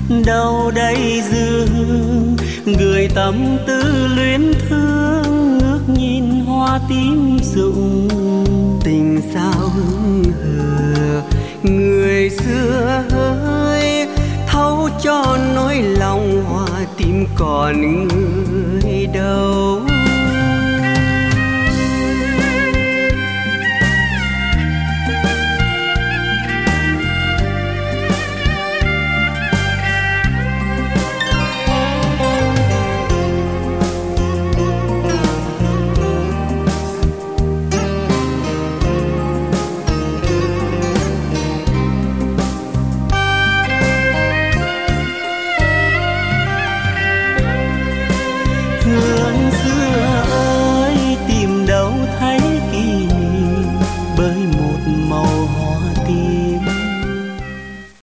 đâu đây dương gửi tâm tư luyến thương, ước nhìn hoa tím rụng tình sao hững hờ. Người xưa ơi thấu cho nỗi lòng, hoa tím còn người đâu.